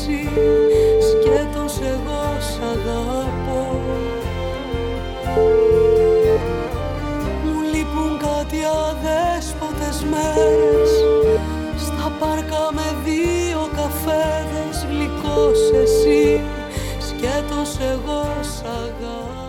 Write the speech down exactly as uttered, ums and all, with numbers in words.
εσύ, σκέτος εγώ σ' αγαπώ. Μου λείπουν κάτι αδέσποτες μέρες, στα πάρκα με δύο καφέδες, γλυκός εσύ, σκέτος εγώ σ' αγαπώ.